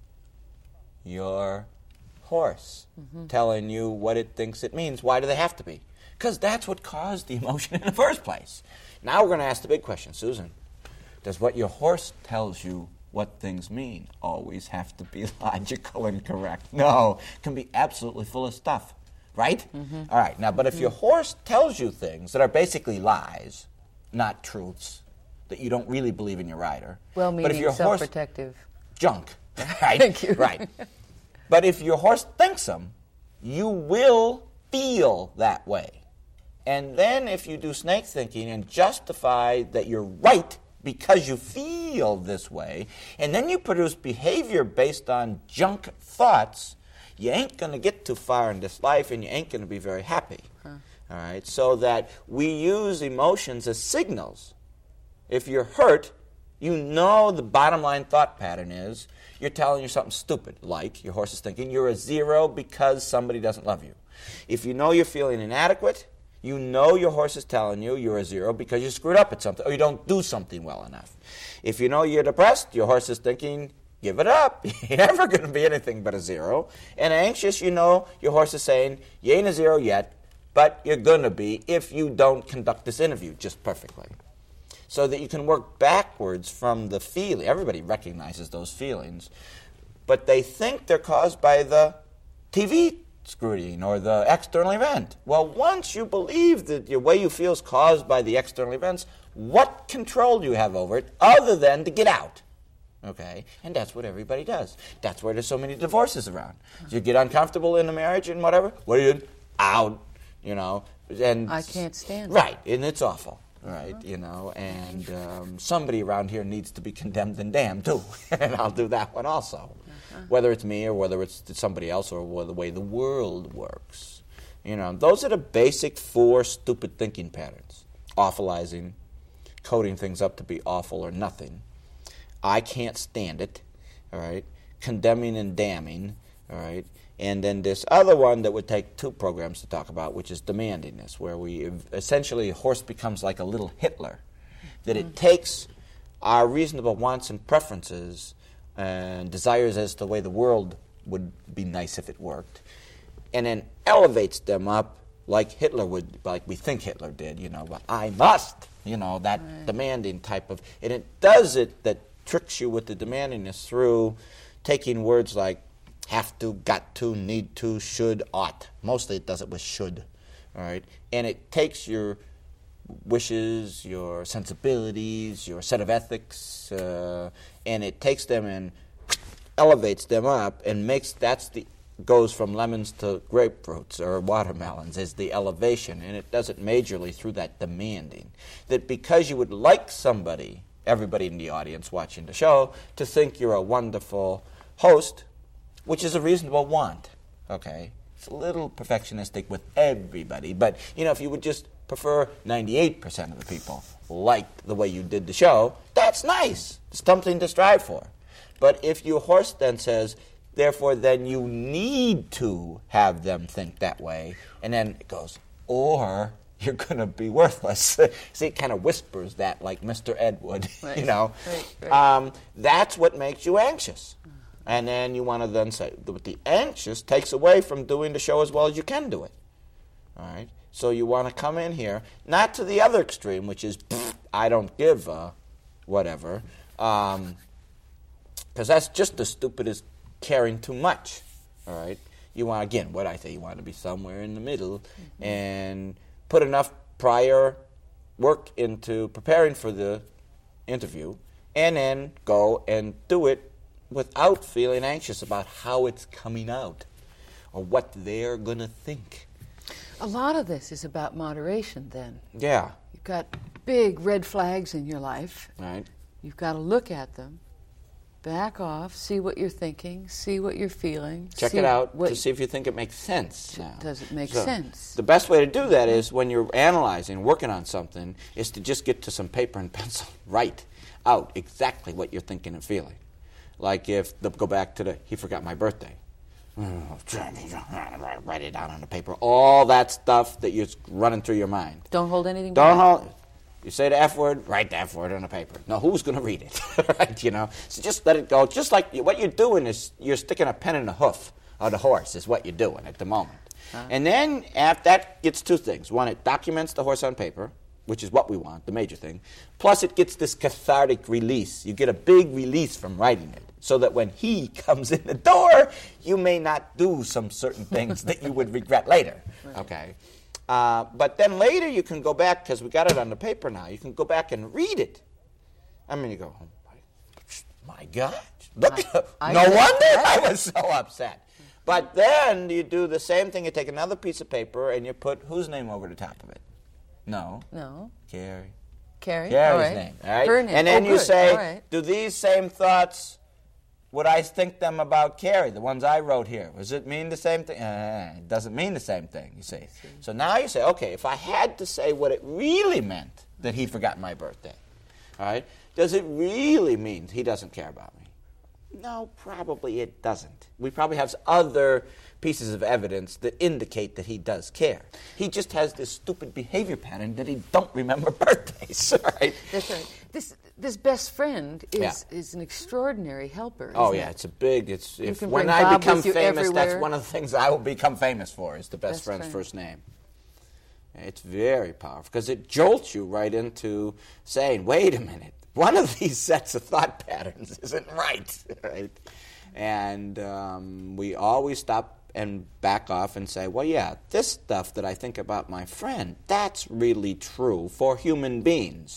Your horse mm-hmm. telling you what it thinks it means. Why do they have to be? Because that's what caused the emotion in the first place. Now we're going to ask the big question. Susan, does what your horse tells you what things mean always have to be logical and correct? No. It can be absolutely full of stuff, right? Mm-hmm. All right. Now, but if your horse tells you things that are basically lies, not truths, that you don't really believe in your rider. Well, meaning but if your self-protective. Horse, junk. Right? Thank you. Right. But if your horse thinks them, you will feel that way. And then if you do snake thinking and justify that you're right because you feel this way, and then you produce behavior based on junk thoughts, you ain't going to get too far in this life and you ain't going to be very happy. Huh. All right? So that we use emotions as signals. If you're hurt, you know the bottom line thought pattern is you're telling you something stupid, like your horse is thinking you're a zero because somebody doesn't love you. If you know you're feeling inadequate, you know your horse is telling you you're a zero because you screwed up at something or you don't do something well enough. If you know you're depressed, your horse is thinking, give it up. You're never going to be anything but a zero. And anxious, you know your horse is saying, you ain't a zero yet, but you're going to be if you don't conduct this interview just perfectly. So that you can work backwards from the feeling. Everybody recognizes those feelings, but they think they're caused by the T V scrutiny or the external event. Well, once you believe that the way you feel is caused by the external events, what control do you have over it other than to get out? Okay, and that's what everybody does. That's why there's so many divorces around. You get uncomfortable in a marriage and whatever. What do you do? Out, you know. And I can't stand it. Right, and it's awful, right? You know, and um, somebody around here needs to be condemned and damned too, and I'll do that one also, uh-huh. whether it's me or whether it's somebody else or the way the world works. You know, those are the basic four stupid thinking patterns: awfulizing, coding things up to be awful or nothing. I can't stand it, all right, condemning and damning, all right, and then this other one that would take two programs to talk about, which is demandingness, where we essentially, a horse becomes like a little Hitler, that it takes our reasonable wants and preferences and desires as to the way the world would be nice if it worked, and then elevates them up like Hitler would, like we think Hitler did, you know, but I must, you know, that right. demanding type of, and it does it that tricks you with the demandingness through taking words like have to, got to, need to, should, ought. Mostly it does it with should, all right? And it takes your wishes, your sensibilities, your set of ethics, uh, and it takes them and elevates them up and makes, that's the, goes from lemons to grapefruits or watermelons is the elevation, and it does it majorly through that demanding. That because you would like somebody, everybody in the audience watching the show, to think you're a wonderful host, which is a reasonable want, okay? It's a little perfectionistic with everybody, but, you know, if you would just prefer ninety-eight percent of the people liked the way you did the show, that's nice. It's something to strive for. But if your horse then says, therefore, then you need to have them think that way, and then it goes, or you're going to be worthless. See, it kind of whispers that like Mister Ed would, right. you know. Right, right. Um, that's what makes you anxious. And then you want to then say, but the anxious takes away from doing the show as well as you can do it. All right? So you want to come in here, not to the other extreme, which is, I don't give a whatever, because um, that's just as stupid as caring too much. All right? You want, again, what I say, you want to be somewhere in the middle mm-hmm. and put enough prior work into preparing for the interview, and then go and do it without feeling anxious about how it's coming out or what they're going to think. A lot of this is about moderation then. Yeah. You've got big red flags in your life. Right. You've got to look at them, back off, see what you're thinking, see what you're feeling. Check it out to see if you think it makes sense now. Does it make so sense? The best way to do that is when you're analyzing, working on something, is to just get to some paper and pencil, write out exactly what you're thinking and feeling. Like if, the, go back to the, he forgot my birthday. Write it down on the paper. All that stuff that you're running through your mind. Don't hold anything Don't back. hold. You say the F word, write the F word on the paper. Now, who's going to read it? Right? You know. So just let it go. Just like you, what you're doing is you're sticking a pen in the hoof of the horse. Is what you're doing at the moment. Uh-huh. And then after that gets two things. One, it documents the horse on paper, which is what we want, the major thing. Plus, it gets this cathartic release. You get a big release from writing it, so that when he comes in the door, you may not do some certain things that you would regret later. Okay. Uh, but then later you can go back, because we got it on the paper now, you can go back and read it. I mean, you go, oh my, my God, look, I, I no wonder I was so upset. But then you do the same thing, you take another piece of paper and you put whose name over the top of it? No. No. Carrie. Carrie, Carrie's all right. name, all right? Her name. And then oh, you good. say, right. do these same thoughts, would I think them about Carrie, the ones I wrote here? Does it mean the same thing? Uh, it doesn't mean the same thing, you see. see. So now you say, okay, if I had to say what it really meant that he forgot my birthday, all right, does it really mean he doesn't care about me? No, probably it doesn't. We probably have other pieces of evidence that indicate that he does care. He just has this stupid behavior pattern that he don't remember birthdays, right? That's right. This this best friend is yeah. is an extraordinary helper. Oh yeah, it? it's a big. It's you if can when bring I Bob become with you famous, everywhere. that's one of the things I will become famous for is the best, Best friend's friend. first name. It's very powerful because it jolts you right into saying, "Wait a minute, one of these sets of thought patterns isn't right." Right? And um, we always stop and back off and say, well, yeah, this stuff that I think about my friend, that's really true for human beings.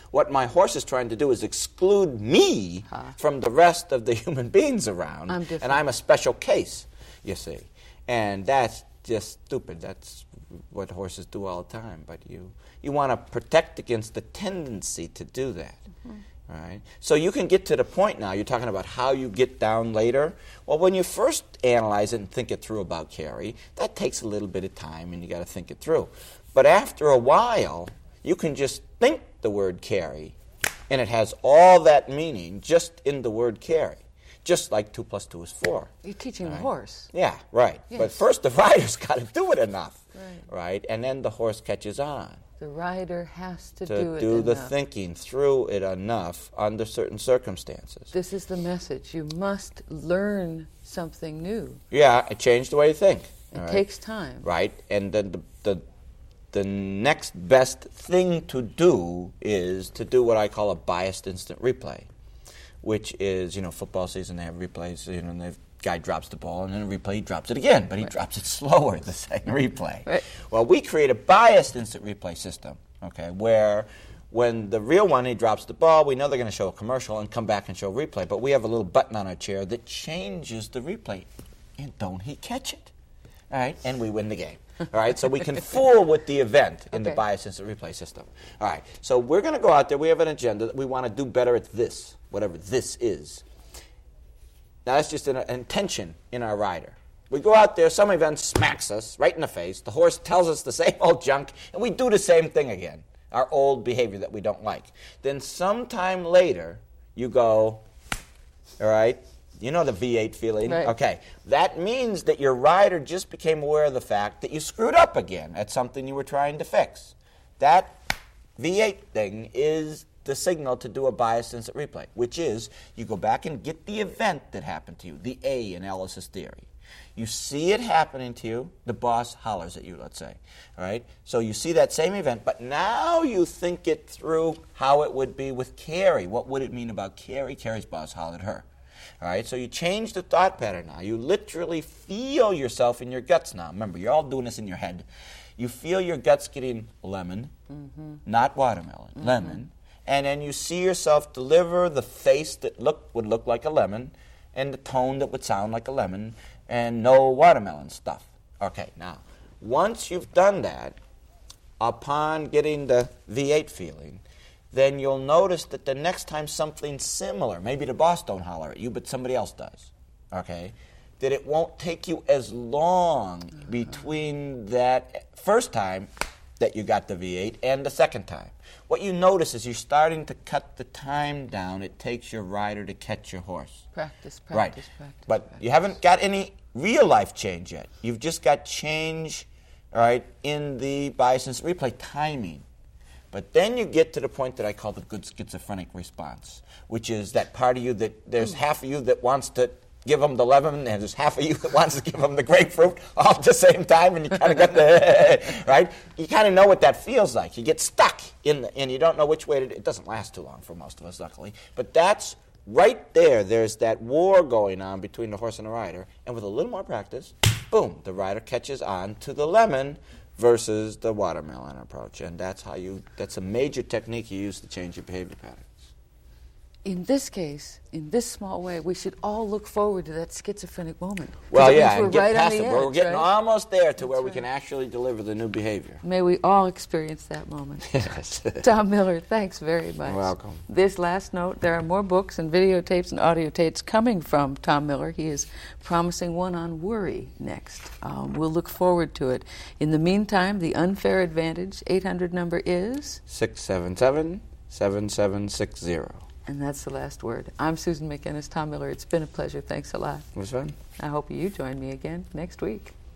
What my horse is trying to do is exclude me Huh. from the rest of the human beings around. I'm different. And I'm a special case, you see. And that's just stupid. That's what horses do all the time. But you, you want to protect against the tendency to do that. Mm-hmm. Right? So you can get to the point now, you're talking about how you get down later. Well, when you first analyze it and think it through about carry, that takes a little bit of time and you got to think it through. But after a while, you can just think the word carry, and it has all that meaning just in the word carry, just like two plus two is four. You're teaching right? the horse. Yeah, right. Yes. But first the rider's got to do it enough, Right. right? And then the horse catches on. The rider has to, To do it do the enough. thinking through it enough under certain circumstances. This is the message. You must learn something new. Yeah, it changed the way you think. It all right? takes time. Right, and then the, the the next best thing to do is to do what I call a biased instant replay, which is, you know, football season, they have replays, you know, and the guy drops the ball, and then a replay, he drops it again, but he Right. drops it slower the second replay. Right. Well, we create a biased instant replay system, okay, where when the real one, he drops the ball, we know they're going to show a commercial and come back and show a replay, but we have a little button on our chair that changes the replay, and don't he catch it? All right, and we win the game. All right, so we can fool with the event in the Okay. bias instant replay system. All right, so we're going to go out there. We have an agenda that we want to do better at this, whatever this is. Now, that's just an intention in our rider. We go out there, some event smacks us right in the face. The horse tells us the same old junk, and we do the same thing again, our old behavior that we don't like. Then sometime later, you go, all right, you know the V eight feeling? Right. Okay. That means that your rider just became aware of the fact that you screwed up again at something you were trying to fix. That V eight thing is the signal to do a biased instant replay, which is you go back and get the event that happened to you, the A in Ellis's theory. You see it happening to you, the boss hollers at you, let's say. All right? So you see that same event, but now you think it through how it would be with Carrie. What would it mean about Carrie? Carrie's boss hollered her. All right, so you change the thought pattern now. You literally feel yourself in your guts now. Remember, you're all doing this in your head. You feel your guts getting lemon, mm-hmm. not watermelon, mm-hmm. lemon. And then you see yourself deliver the face that look would look like a lemon and the tone that would sound like a lemon and no watermelon stuff. Okay, now, once you've done that, upon getting the V eight feeling, then you'll notice that the next time something similar, maybe the boss don't holler at you, but somebody else does, okay, that it won't take you as long uh-huh. between that first time that you got the V eight and the second time. What you notice is you're starting to cut the time down it takes your rider to catch your horse. Practice, practice, right. practice. But practice. you haven't got any real life change yet. You've just got change, all right, in the bias instant replay timing. But then you get to the point that I call the good schizophrenic response, which is that part of you that there's half of you that wants to give them the lemon, and there's half of you that wants to give them the grapefruit all at the same time, and you kind of got the, right? You kind of know what that feels like. You get stuck in the, and you don't know which way to, it doesn't last too long for most of us, luckily. But that's right there. There's that war going on between the horse and the rider, and with a little more practice, boom, the rider catches on to the lemon versus the watermelon approach. And that's how you, that's a major technique you use to change your behavior patterns. In this case, in this small way, we should all look forward to that schizophrenic moment. 'Cause Well, it means yeah, we're and get right past on it. the We're edge, getting right? almost there to That's where we right. can actually deliver the new behavior. May we all experience that moment. Yes. Tom Miller, thanks very much. You're welcome. This last note, there are more books and videotapes and audio tapes coming from Tom Miller. He is promising one on worry next. Um, we'll look forward to it. In the meantime, the Unfair Advantage eight hundred number is? six seven seven, seven seven six zero. And that's the last word. I'm Susan McInnes. Tom Miller, it's been a pleasure. Thanks a lot. It was fun. I hope you join me again next week.